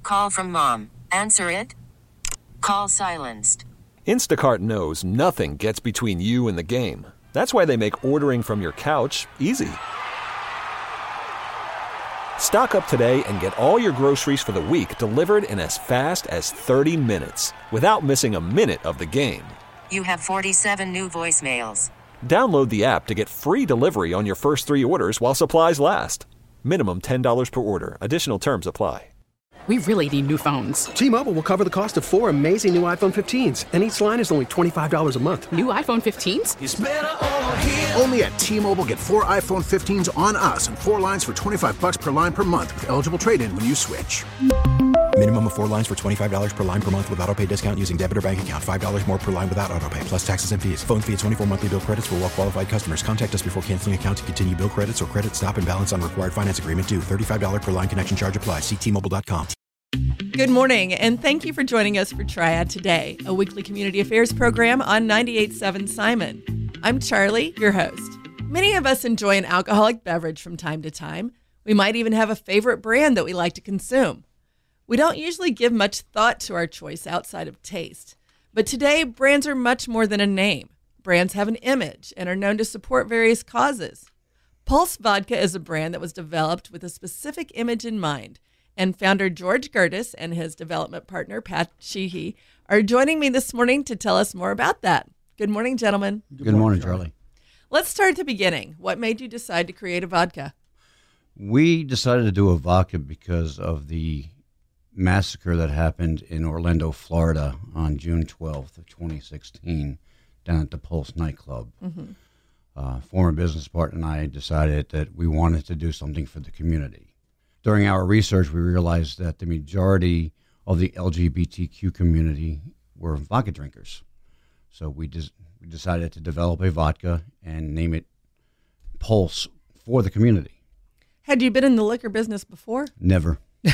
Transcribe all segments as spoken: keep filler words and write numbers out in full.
Call from mom. Answer it. Call silenced. Instacart knows nothing gets between you and the game. That's why they make ordering from your couch easy. Stock up today and get all your groceries for the week delivered in as fast as thirty minutes without missing a minute of the game. You have forty-seven new voicemails. Download the app to get free delivery on your first three orders while supplies last. Minimum ten dollars per order. Additional terms apply. We really need new phones. T-Mobile will cover the cost of four amazing new iPhone fifteens, and each line is only twenty-five dollars a month. New iPhone fifteens? It's better over here. Only at T-Mobile, get four iPhone fifteens on us and four lines for twenty-five bucks per line per month with eligible trade-in when you switch. Minimum of four lines for twenty-five dollars per line per month with autopay discount using debit or bank account. five dollars more per line without autopay, plus taxes and fees. Phone fee at twenty-four monthly bill credits for well-qualified customers. Contact us before canceling account to continue bill credits or credit stop and balance on required finance agreement due. thirty-five dollars per line connection charge applies. See T Mobile dot com. Good morning, and thank you for joining us for Triad Today, a weekly community affairs program on ninety-eight point seven Simon. I'm Charlie, your host. Many of us enjoy an alcoholic beverage from time to time. We might even have a favorite brand that we like to consume. We don't usually give much thought to our choice outside of taste. But today, brands are much more than a name. Brands have an image and are known to support various causes. Pulse Vodka is a brand that was developed with a specific image in mind. And founder George Gertis and his development partner, Pat Sheehy, are joining me this morning to tell us more about that. Good morning, gentlemen. Good, Good morning, Charlie. Charlie. Let's start at the beginning. What made you decide to create a vodka? We decided to do a vodka because of the massacre that happened in Orlando, Florida on June twelfth of twenty sixteen down at the Pulse nightclub. Mm-hmm. Uh, former business partner and I decided that we wanted to do something for the community. During our research, we realized that the majority of the L G B T Q community were vodka drinkers. So we, des- we decided to develop a vodka and name it Pulse for the community. Had you been in the liquor business before? Never.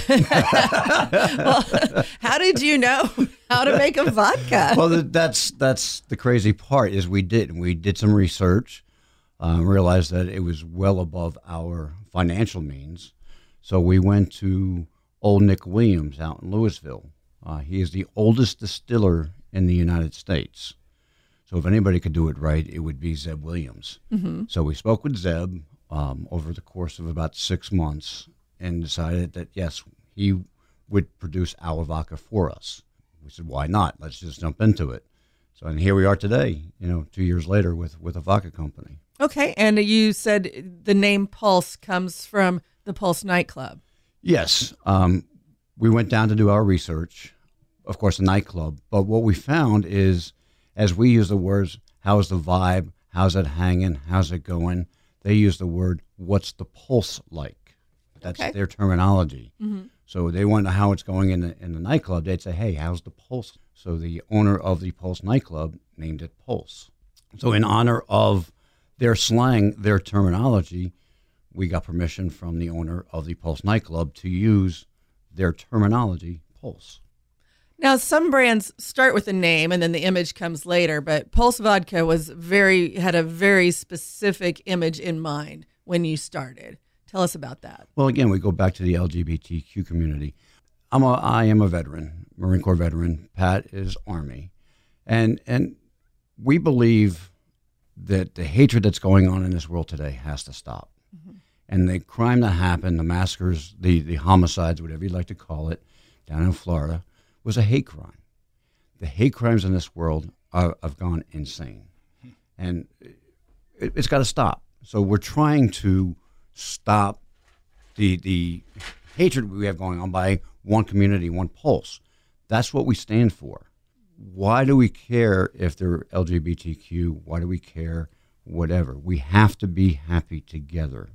Well, how did you know how to make a vodka? Well, that's that's the crazy part is we did. We did some research, uh, realized that it was well above our financial means. So we went to old Nick Williams out in Louisville. Uh, he is the oldest distiller in the United States. So if anybody could do it right, it would be Zeb Williams. Mm-hmm. So we spoke with Zeb um, over the course of about six months and decided that, yes, he would produce our vodka for us. We said, why not? Let's just jump into it. So and here we are today, you know, two years later with, with a vodka company. Okay, and you said the name Pulse comes from the Pulse nightclub. Yes. Um, we went down to do our research, of course, a nightclub. But what we found is, as we use the words, how's the vibe, how's it hanging, how's it going, they use the word, what's the pulse like? That's okay. Their terminology. Mm-hmm. So they want to know how it's going in the, in the nightclub. They'd say, hey, how's the pulse? So the owner of the Pulse nightclub named it Pulse. So in honor of their slang, their terminology, we got permission from the owner of the Pulse nightclub to use their terminology, Pulse. Now, some brands start with a name and then the image comes later, but Pulse Vodka was very had a very specific image in mind when you started. Tell us about that. Well, again, we go back to the L G B T Q community. I'm a, I am a veteran, Marine Corps veteran. Pat is Army. And, and we believe that the hatred that's going on in this world today has to stop. Mm-hmm. And the crime that happened, the massacres, the, the homicides, whatever you'd like to call it, down in Florida, was a hate crime. The hate crimes in this world are, have gone insane. And it, it's got to stop. So we're trying to stop the the hatred we have going on by one community, one pulse. That's what we stand for. Why do we care if they're L G B T Q? Why do we care whatever? We have to be happy together.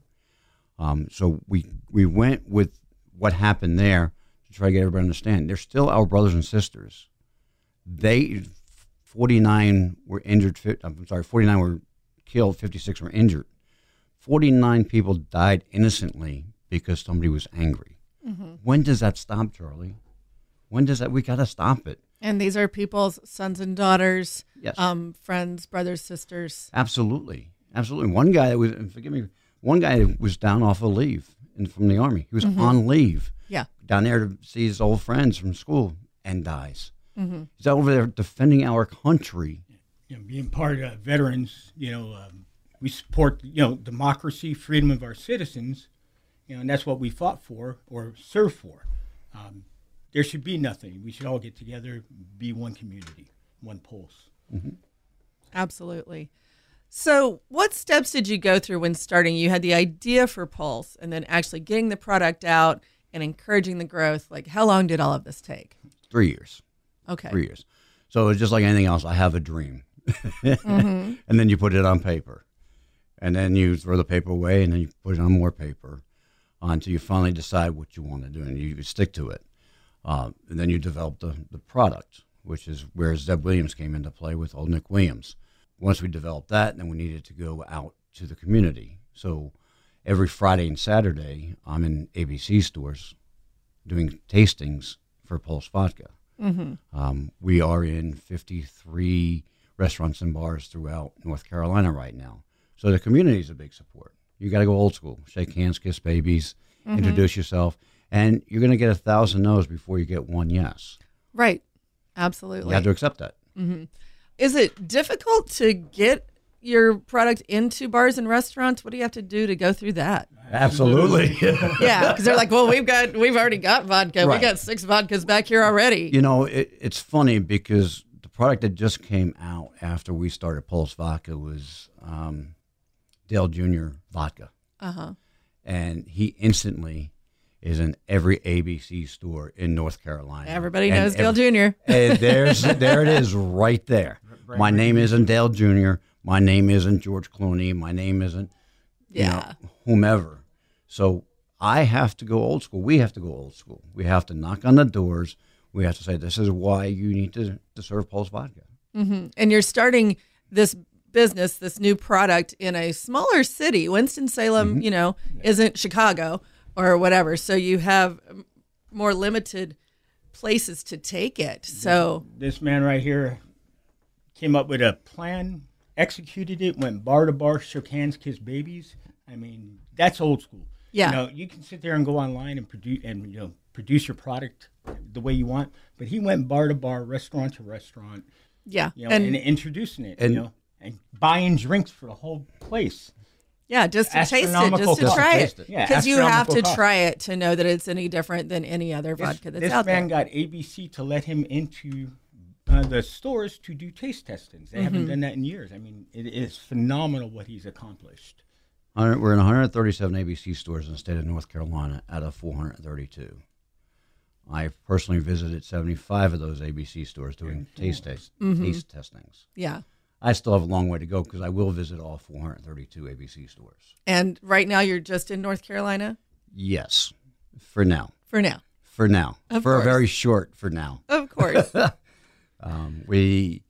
Um, so we we went with what happened there to try to get everybody to understand. They're still our brothers and sisters. They, forty-nine were injured, I'm sorry, forty-nine were killed, fifty-six were injured. forty-nine people died innocently because somebody was angry. Mm-hmm. When does that stop, Charlie? When does that, we got to stop it. And these are people's sons and daughters, yes. um, friends, brothers, sisters. Absolutely. Absolutely. One guy that was, forgive me, one guy was down off of leave in, from the Army. He was mm-hmm. on leave. Yeah. Down there to see his old friends from school and dies. Mm-hmm. He's over there defending our country. You know, being part of veterans, you know, um, we support, you know, democracy, freedom of our citizens, you know, and that's what we fought for or served for. Um, there should be nothing. We should all get together, be one community, one pulse. Mm-hmm. Absolutely. So what steps did you go through when starting? You had the idea for Pulse and then actually getting the product out and encouraging the growth. Like, how long did all of this take? Three years. Okay. Three years. So it's just like anything else. I have a dream. Mm-hmm. And then you put it on paper. And then you throw the paper away, and then you put it on more paper until you finally decide what you want to do, and you stick to it. Uh, and then you develop the, the product, which is where Zeb Williams came into play with Old Nick Williams. Once we developed that, then we needed to go out to the community. So every Friday and Saturday, I'm in A B C stores doing tastings for Pulse Vodka. Mm-hmm. Um, we are in fifty-three restaurants and bars throughout North Carolina right now. So the community is a big support. You got to go old school, shake hands, kiss babies, mm-hmm. introduce yourself, and you're going to get a thousand no's before you get one yes. Right. Absolutely. You have to accept that. Mm-hmm. Is it difficult to get your product into bars and restaurants? What do you have to do to go through that? Absolutely. Yeah, because they're like, well, we've got, we've already got vodka. Right. We got six vodkas back here already. You know, it, it's funny because the product that just came out after we started Pulse Vodka was um, Dale Junior vodka. Uh-huh. And he instantly is in every A B C store in North Carolina. Everybody and knows Dale every, Junior And there's, there it is right there. My name isn't Dale Junior My name isn't George Clooney. My name isn't, you Yeah. know, whomever. So I have to go old school. We have to go old school. We have to knock on the doors. We have to say, this is why you need to, to serve Pulse Vodka. Mm-hmm. And you're starting this business, this new product in a smaller city. Winston-Salem, Mm-hmm. you know, isn't Chicago or whatever. So you have more limited places to take it. So This man right here came up with a plan, executed it, went bar to bar, shook hands, kissed babies. I mean, that's old school. Yeah. You know, you can sit there and go online and produce and you know produce your product the way you want, but he went bar to bar, restaurant to restaurant, yeah. you know, and, and introducing it, and- you know, and buying drinks for the whole place. yeah, just to taste it, Astronomical just to cost. try Taste it. it. Yeah, Because you have to astronomical cost. try it to know that it's any different than any other This, vodka that's this out man there. got A B C to let him into uh, the stores to do taste testings. They Mm-hmm. haven't done that in years. I mean, it is phenomenal what he's accomplished. one hundred We're in one hundred thirty-seven A B C stores in the state of North Carolina out of four hundred thirty-two. I personally visited seventy-five of those A B C stores doing taste, taste, Mm-hmm. taste testings. Yeah. I still have a long way to go because I will visit all four hundred thirty-two A B C stores. And right now you're just in North Carolina Yes, for now. for now. For now. Of for course. a very short for now. Of course. Um, we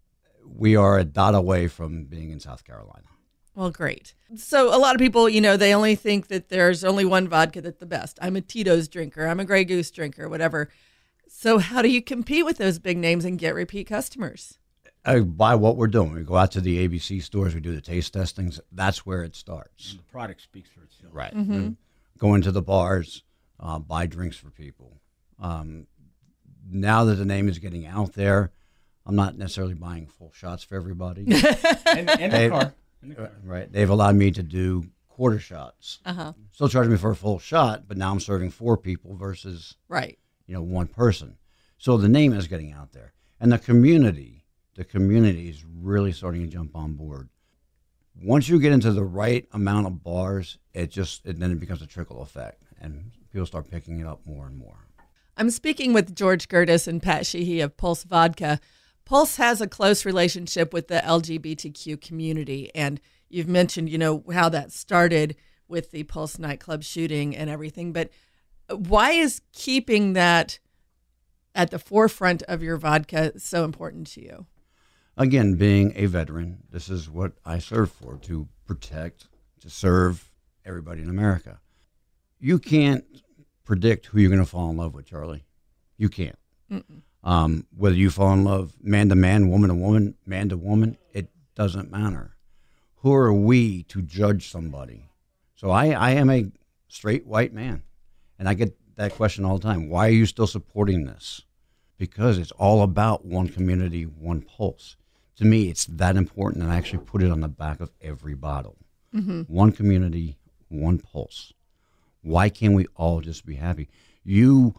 we are a dot away from being in South Carolina. Well, great. So a lot of people, you know, they only think that there's only one vodka that's the best. I'm a Tito's drinker. I'm a Grey Goose drinker, whatever. So how do you compete with those big names and get repeat customers? Uh, by what we're doing, we go out to the A B C stores, we do the taste testings. That's where it starts. The product speaks for itself. Right. Mm-hmm. Go into the bars, uh, buy drinks for people. Um, now that the name is getting out there, I'm not necessarily buying full shots for everybody. And, and the Hey, car. And the car. Right. They've allowed me to do quarter shots. Uh-huh. Still charging me for a full shot, but now I'm serving four people versus, Right. you know, one person. So the name is getting out there. And the community, the community is really starting to jump on board. Once you get into the right amount of bars, it just, it, then it becomes a trickle effect. And people start picking it up more and more. I'm speaking with George Gertis and Pat Sheehy of Pulse Vodka. Pulse has a close relationship with the L G B T Q community, and you've mentioned, you know, how that started with the Pulse nightclub shooting and everything, but why is keeping that at the forefront of your vodka so important to you? Again, being a veteran, this is what I serve for, to protect, to serve everybody in America. You can't predict who you're going to fall in love with, Charlie. You can't. Mm-mm. Um, whether you fall in love man to man, woman to woman, man to woman, it doesn't matter. Who are we to judge somebody? So I, I am a straight white man, and I get that question all the time. Why are you still supporting this? Because it's all about one community, one pulse. To me, it's that important, and I actually put it on the back of every bottle. Mm-hmm. One community, one pulse. Why can't we all just be happy? You,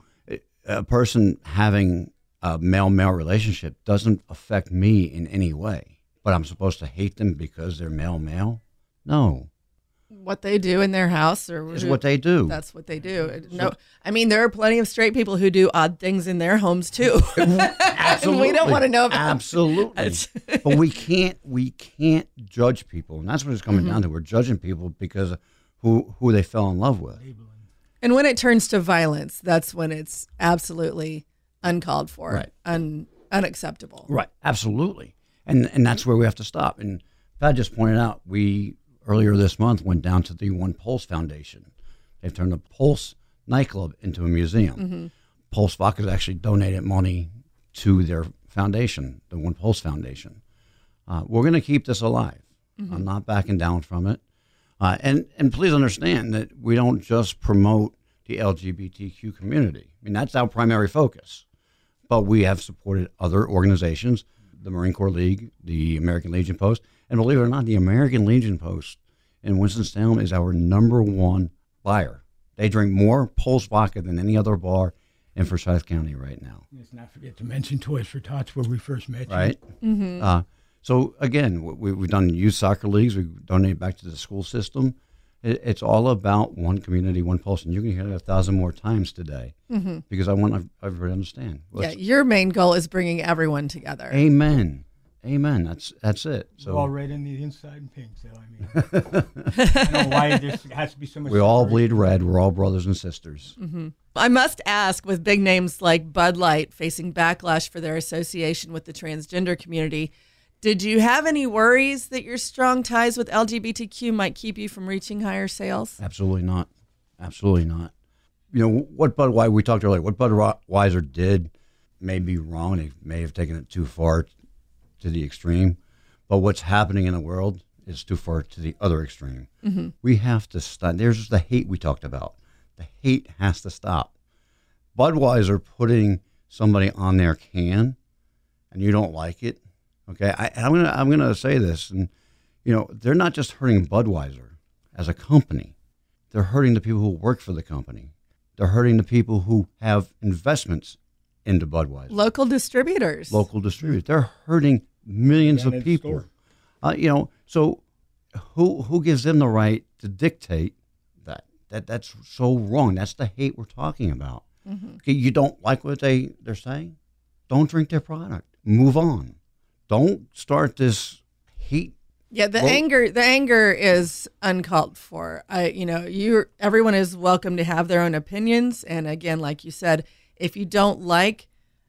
a person having a male-male relationship doesn't affect me in any way, but I'm supposed to hate them because they're male-male? No. What they do in their house or is what they do. That's what they do. No, I mean, there are plenty of straight people who do odd things in their homes too. Absolutely. And we don't want to know about Absolutely. But we can't we can't judge people. And that's what it's coming mm-hmm. down to. We're judging people because of who who they fell in love with. And when it turns to violence, that's when it's absolutely uncalled for, right. un, unacceptable. Right. Absolutely. And and that's where we have to stop. And Pat just pointed out, we earlier this month went down to the One Pulse Foundation. They've turned the Pulse nightclub into a museum. Mm-hmm. Pulse Vodka has actually donated money to their foundation, the One Pulse Foundation. Uh, we're going to keep this alive. Mm-hmm. I'm not backing down from it. Uh, and, and please understand that we don't just promote the L G B T Q community. I mean, that's our primary focus. But we have supported other organizations, the Marine Corps League, the American Legion Post, and believe it or not, the American Legion Post in Winston-Salem is our number one buyer. They drink more Pulse vodka than any other bar in Forsyth County right now. Let's not forget to mention Toys for Tots, where we first met you. Right. Mm-hmm. Uh, so, again, we, we've done youth soccer leagues. We've donated back to the school system. It, it's all about one community, one pulse. And you're going to hear it a thousand more times today mm-hmm. because I want everybody to understand. Well, yeah, your main goal is bringing everyone together. Amen. Amen. That's that's it. So we're all red in the inside and pink. So I mean, I don't know why there has to be so much. We all bleed red. We're all brothers and sisters. Mm-hmm. I must ask, with big names like Bud Light facing backlash for their association with the transgender community, did you have any worries that your strong ties with L G B T Q might keep you from reaching higher sales? Absolutely not. Absolutely not. You know what Budweiser? We talked earlier. What Budweiser did may be wrong. They may have taken it too far to the extreme, but what's happening in the world is too far to the other extreme. Mm-hmm. We have to stop. There's the hate we talked about. The hate has to stop. Budweiser putting somebody on their can, and you don't like it. Okay, I, I'm gonna I'm gonna say this, and you know they're not just hurting Budweiser as a company. They're hurting the people who work for the company. They're hurting the people who have investments into Budweiser. Local distributors. Local distributors. They're hurting millions of people. Uh, you know, so who who gives them the right to dictate that? That that's so wrong. That's the hate we're talking about. Mm-hmm. Okay, you don't like what they they're saying? Don't drink their product. Move on. Don't start this hate. Yeah, the well, anger the anger is uncalled for. I you know, you everyone is welcome to have their own opinions, and again, like you said, if you don't like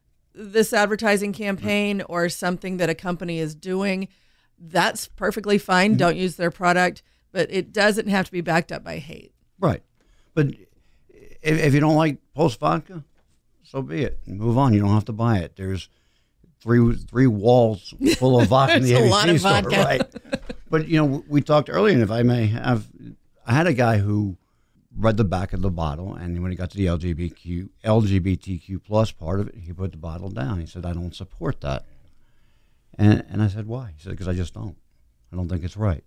this advertising campaign or something that a company is doing, that's perfectly fine. Mm-hmm. Don't use their product, but it doesn't have to be backed up by hate. Right. But if, if you don't like Pulse Vodka, so be it. Move on. You don't have to buy it. There's three three walls full of vodka in the a A B C lot of store, vodka. Right? But, you know, we talked earlier, and if I may have, I had a guy who read the back of the bottle, and when he got to the L G B T Q, L G B T Q plus part of it, he put the bottle down. He said, I don't support that. And and I said, why? He said, because I just don't. I don't think it's right.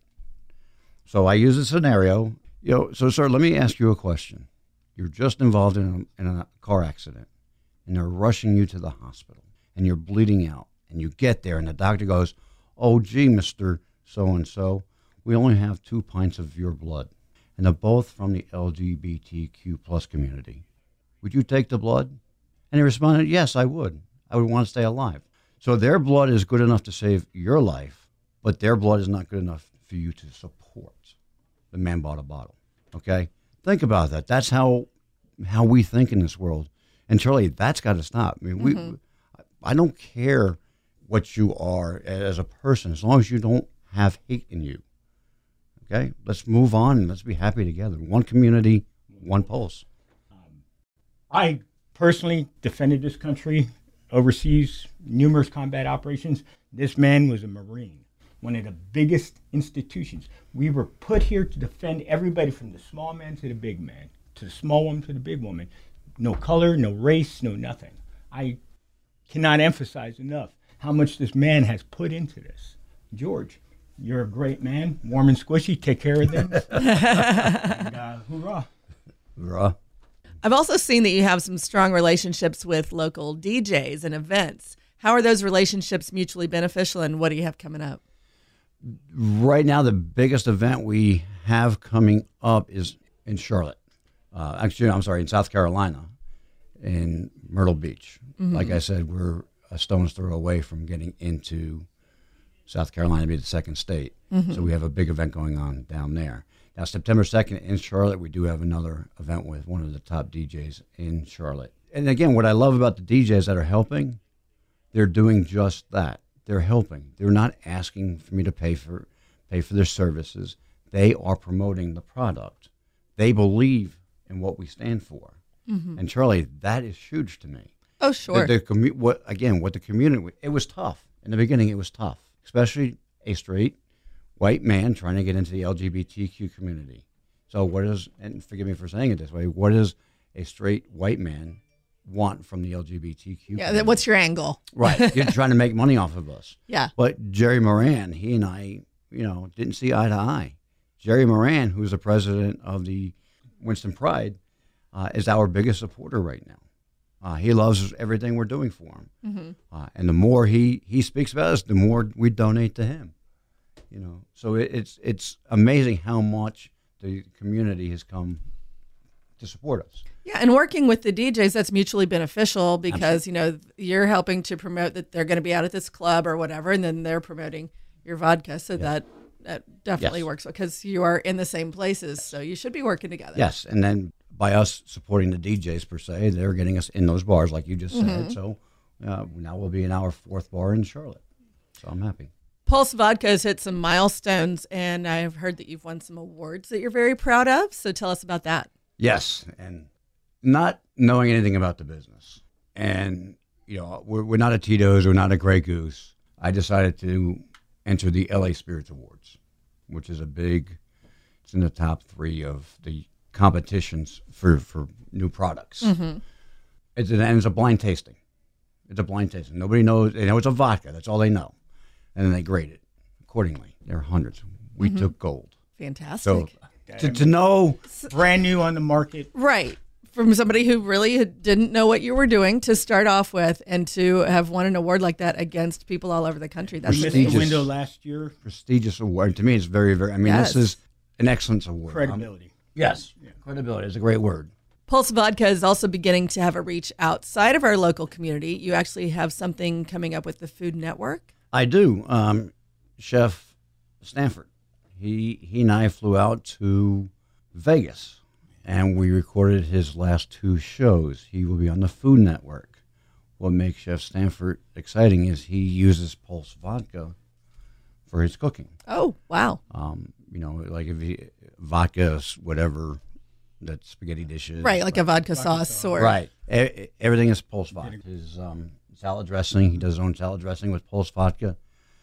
So I use a scenario. You know, so, sir, let me ask you a question. You're just involved in a, in a car accident, and they're rushing you to the hospital, and you're bleeding out, and you get there, and the doctor goes, oh, gee, Mister So-and-so, we only have two pints of your blood. And they're both from the L G B T Q plus community. Would you take the blood? And he responded, yes, I would. I would want to stay alive. So their blood is good enough to save your life, but their blood is not good enough for you to support. The man bought a bottle, okay? Think about that. That's how how we think in this world. And Charlie, that's got to stop. I mean, mm-hmm. we. I don't care what you are as a person, as long as you don't have hate in you. Okay, let's move on and let's be happy together. One community, one pulse. Um, I personally defended this country overseas, numerous combat operations. This man was a Marine, one of the biggest institutions. We were put here to defend everybody from the small man to the big man, to the small woman to the big woman. no color, no race, no nothing. I cannot emphasize enough how much this man has put into this. George, you're a great man, warm and squishy. Take care of them. and, uh, hoorah. Hoorah. I've also seen that you have some strong relationships with local D Js and events. How are those relationships mutually beneficial, and what do you have coming up? Right now, the biggest event we have coming up is in Charlotte. Uh, actually, I'm sorry, in South Carolina, in Myrtle Beach. Mm-hmm. Like I said, we're a stone's throw away from getting into South Carolina to be the second state. Mm-hmm. So we have a big event going on down there. Now, September second in Charlotte, we do have another event with one of the top D Js in Charlotte. And again, what I love about the D Js that are helping, they're doing just that. They're helping. They're not asking for me to pay for pay for their services. They are promoting the product. They believe in what we stand for. Mm-hmm. And Charlie, that is huge to me. Oh, sure. The, the commu- what again? What the community? It was tough in the beginning. It was tough, especially a straight white man trying to get into the L G B T Q community. So what is, and forgive me for saying it this way, what does a straight white man want from the L G B T Q yeah, community? What's your angle? Right. You're trying to make money off of us. Yeah. But Jerry Moran, he and I, you know, didn't see eye to eye. Jerry Moran, who's the president of the Winston Pride, uh, is our biggest supporter right now. Uh, he loves everything we're doing for him. Mm-hmm. Uh, and the more he, he speaks about us, the more we donate to him. You know, so it, it's it's amazing how much the community has come to support us. Yeah, and working with the D Js, that's mutually beneficial because, Absolutely. you know, you're helping to promote that they're going to be out at this club or whatever, and then they're promoting your vodka. So yeah. that that definitely yes. works because you are in the same places, so you should be working together. Yes, and then by us supporting the D Js per se, they're getting us in those bars like you just mm-hmm. said. So uh, now we'll be in our fourth bar in Charlotte. So I'm happy. Pulse Vodka has hit some milestones, and I've heard that you've won some awards that you're very proud of. So tell us about that. Yes, and not knowing anything about the business. And, you know, we're, we're not a Tito's, we're not a Grey Goose. I decided to enter the L A Spirits Awards, which is a big, it's in the top three of the competitions for, for new products. Mm-hmm. It's, and it's a blind tasting. It's a blind tasting. Nobody knows, they know it's a vodka, that's all they know. And then they grade it accordingly. There are hundreds. We mm-hmm. took gold. Fantastic. So to, to know. Brand new on the market. Right. From somebody who really didn't know what you were doing to start off with and to have won an award like that against people all over the country. That's we missed the window last year. Prestigious award. To me, it's very, very, I mean, yes. this is an excellence award. Credibility. Um, yes. Yeah. Credibility is a great word. Pulse Vodka is also beginning to have a reach outside of our local community. You actually have something coming up with the Food Network. I do. Um, Chef Stanford, he he and I flew out to Vegas, and we recorded his last two shows. He will be on the Food Network. What makes Chef Stanford exciting is he uses Pulse Vodka for his cooking. Oh, wow. Um, you know, like if he, vodka, whatever, that spaghetti dishes. Right, like a vodka, vodka sauce. sauce. Or right. E- everything is Pulse Vodka. His um, salad dressing, he does his own salad dressing with Pulse Vodka.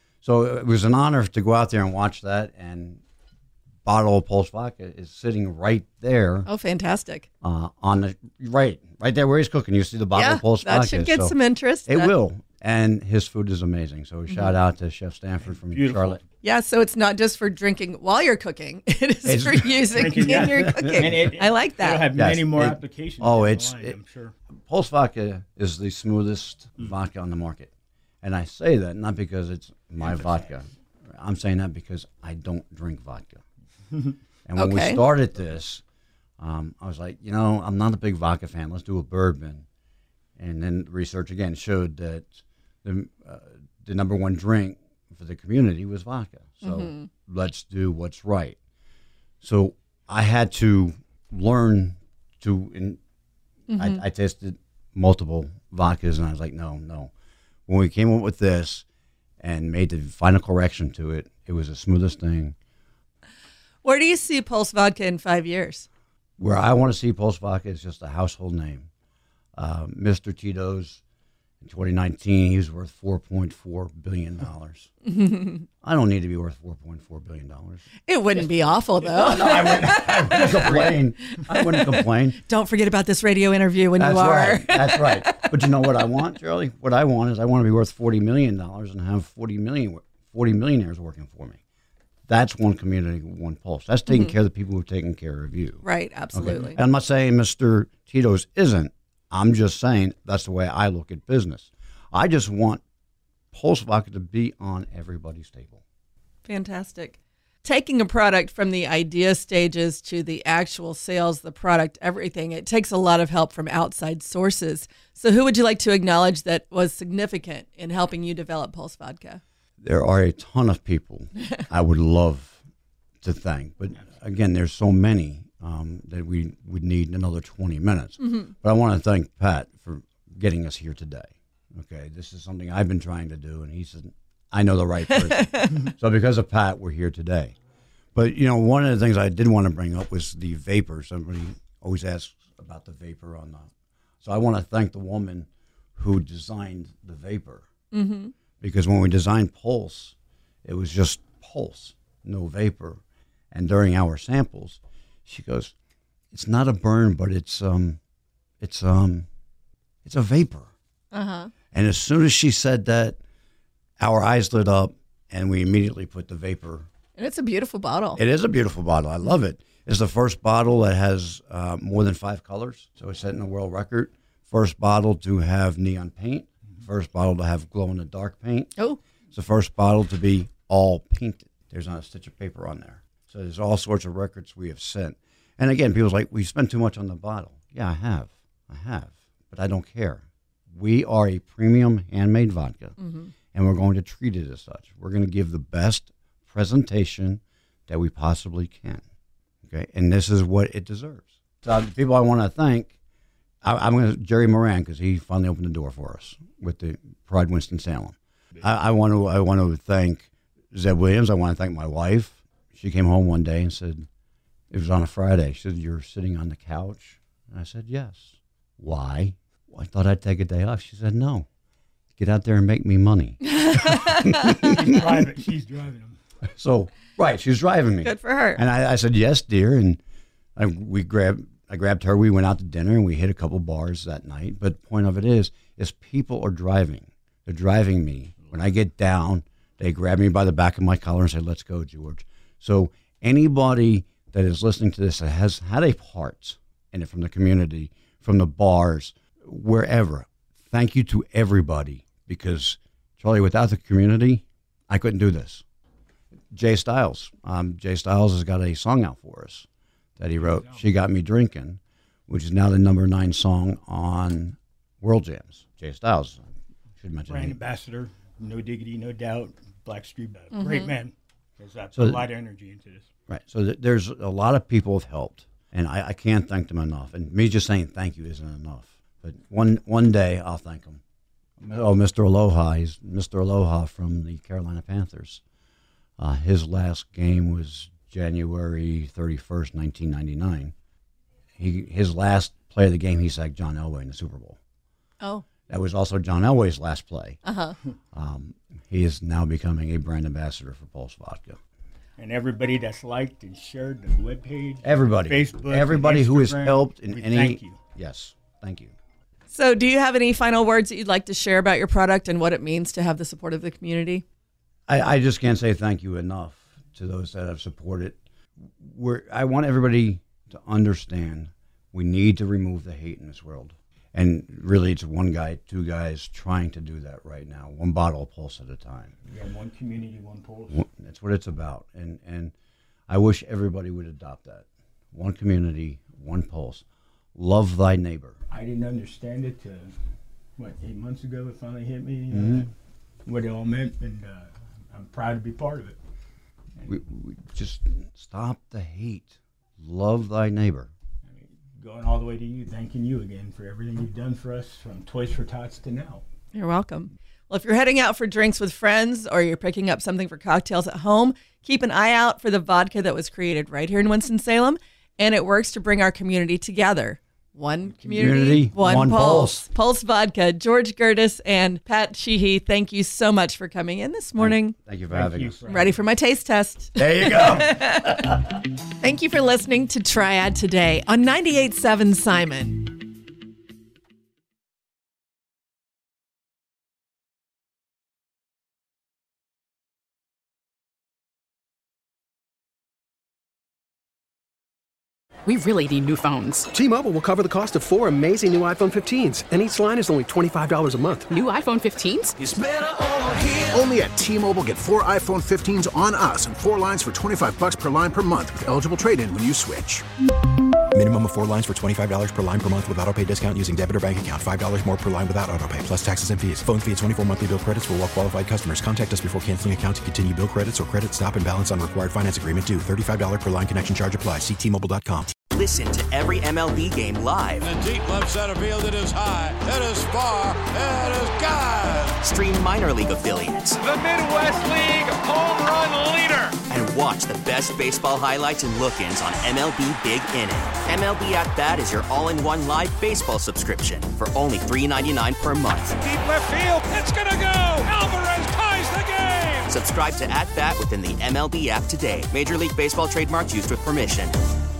So it was an honor to go out there and watch that, and bottle of Pulse Vodka is sitting right there. Oh, fantastic. Uh, on the right, right there where he's cooking. You see the bottle yeah, of Pulse that Vodka. That should get so some interest. It that... will. And his food is amazing. So mm-hmm. shout out to Chef Stanford from Beautiful. Charlotte. Yeah, so it's not just for drinking while you're cooking. It is it's for using in yeah. your cooking. It, I like that. It'll have yes, many more it, applications. Oh, it's line, it, I'm sure. Pulse Vodka is the smoothest mm. vodka on the market. And I say that not because it's my vodka. I'm saying that because I don't drink vodka. And when okay. we started this, um, I was like, you know, I'm not a big vodka fan. Let's do a bourbon. And then research again showed that the uh, the number one drink for the community was vodka. So mm-hmm. let's do what's right. So I had to learn to, in, mm-hmm. I, I tasted multiple vodkas and I was like, no, no. When we came up with this and made the final correction to it, it was the smoothest thing. Where do you see Pulse Vodka in five years? Where I want to see Pulse Vodka is just a household name. Uh, Mister Tito's In twenty nineteen, he was worth four point four billion dollars. I don't need to be worth four point four billion dollars. It wouldn't be awful, though. No, I wouldn't, I wouldn't complain. I wouldn't complain. Don't forget about this radio interview when That's you are. Right. That's right. But you know what I want, Charlie? What I want is I want to be worth forty million dollars and have forty, million, forty millionaires working for me. That's one community, one pulse. That's taking Mm-hmm. care of the people who are taking care of you. Right, absolutely. Okay? And I'm not saying Mister Tito's isn't. I'm just saying that's the way I look at business. I just want Pulse Vodka to be on everybody's table. Fantastic. Taking a product from the idea stages to the actual sales, the product, everything, it takes a lot of help from outside sources. So who would you like to acknowledge that was significant in helping you develop Pulse Vodka? There are a ton of people I would love to thank. But again, there's so many um, that we would need another twenty minutes. Mm-hmm. But I want to thank Pat for getting us here today. Okay, this is something I've been trying to do, and he said, I know the right person. So because of Pat, we're here today. But, you know, one of the things I did want to bring up was the vapor. Somebody always asks about the vapor on the... So I want to thank the woman who designed the vapor. Mm-hmm. Because when we designed Pulse, it was just Pulse, no vapor. And during our samples, she goes, it's not a burn, but it's um, it's um, it's a vapor. Uh-huh. And as soon as she said that, our eyes lit up, and we immediately put the vapor. And it's a beautiful bottle. It is a beautiful bottle. I love it. It's the first bottle that has uh, more than five colors, so it's setting a world record. First bottle to have neon paint. First bottle to have glow-in-the-dark paint. Oh. It's the first bottle to be all painted. There's not a stitch of paper on there. So there's all sorts of records we have set. And again, people's like, we spend too much on the bottle. Yeah, I have. I have. But I don't care. We are a premium handmade vodka, Mm-hmm. and we're going to treat it as such. We're going to give the best presentation that we possibly can. Okay? And this is what it deserves. So the people I want to thank, I, I'm going to Jerry Moran, because he finally opened the door for us with the Pride Winston-Salem. I, I want to I want to thank Zeb Williams. I want to thank my wife. She came home one day and said, it was on a Friday. She said, you're sitting on the couch? And I said, yes. Why? Well, I thought I'd take a day off. She said, no. Get out there and make me money. She's driving, she's driving them. So, right, she was driving me. Good for her. And I, I said, yes, dear. And I, we grabbed, I grabbed her. We went out to dinner, and we hit a couple bars that night. But the point of it is, is people are driving. They're driving me. When I get down, they grab me by the back of my collar and say, let's go, George. So anybody that is listening to this that has had a part in it, from the community, from the bars, wherever, thank you to everybody, because, Charlie, without the community, I couldn't do this. Jay Styles. Um, Jay Styles has got a song out for us that he wrote, She Got Me Drinking, which is now the number nine song on World Jams. Jay Styles. Should mention Brand him. ambassador, no diggity, no doubt, Blackstreet, uh, Mm-hmm. great man. There's uh, So a th- lot of energy into this. Right. So th- there's a lot of people have helped, and I, I can't thank them enough. And me just saying thank you isn't enough. But one one day I'll thank them. Oh, Mister Aloha. He's Mister Aloha from the Carolina Panthers. Uh, his last game was January thirty-first, nineteen ninety-nine. He His last play of the game, he sacked John Elway in the Super Bowl. Oh. That was also John Elway's last play. Uh-huh. Um, he is now becoming a brand ambassador for Pulse Vodka. And everybody that's liked and shared the webpage, Everybody, Facebook, everybody and who has Instagram, helped in we any. Thank you. Yes, thank you. So do you have any final words that you'd like to share about your product and what it means to have the support of the community? I, I just can't say thank you enough to those that have supported. We're, I want everybody to understand we need to remove the hate in this world. And really, it's one guy, two guys trying to do that right now, one bottle of Pulse at a time. Yeah, one community, one pulse. That's what it's about. And, and I wish everybody would adopt that. One community, one Pulse. Love thy neighbor. I didn't understand it till, what, eight months ago it finally hit me, uh, Mm-hmm. what it all meant, and uh, I'm proud to be part of it. We, we just stop the hate. Love thy neighbor. I mean, going all the way to you, thanking you again for everything you've done for us, from Toys for Tots to now. You're welcome. Well, if you're heading out for drinks with friends or you're picking up something for cocktails at home, keep an eye out for the vodka that was created right here in Winston-Salem, and it works to bring our community together. One community, Community, one, one pulse. pulse. Pulse Vodka. George Gertis and Pat Sheehy, thank you so much for coming in this morning. Thank you for Thank having you us. for I'm ready for my taste test. There you go. Thank you for listening to Triad Today on ninety-eight point seven Simon. We really need new phones. T-Mobile will cover the cost of four amazing new iPhone fifteens, and each line is only twenty-five dollars a month. New iPhone fifteens? Only at T-Mobile, get four iPhone fifteens on us and four lines for twenty-five bucks per line per month with eligible trade-in when you switch. Minimum of four lines for twenty-five dollars per line per month with autopay discount using debit or bank account. five dollars more per line without autopay, plus taxes and fees. Phone fee at twenty-four monthly bill credits for well-qualified customers. Contact us before canceling account to continue bill credits or credit stop and balance on required finance agreement due. thirty-five dollars per line connection charge applies. See T Mobile dot com. Listen to every M L B game live. In the deep left center field, it is high, it is far, it is gone. Stream minor league affiliates. The Midwest League home run leader. And watch the best baseball highlights and look-ins on M L B Big Inning. M L B At Bat is your all-in-one live baseball subscription for only three dollars and ninety-nine cents per month. Deep left field, it's gonna go. Alvarez ties the game. Subscribe to At Bat within the M L B app today. Major League Baseball trademarks used with permission.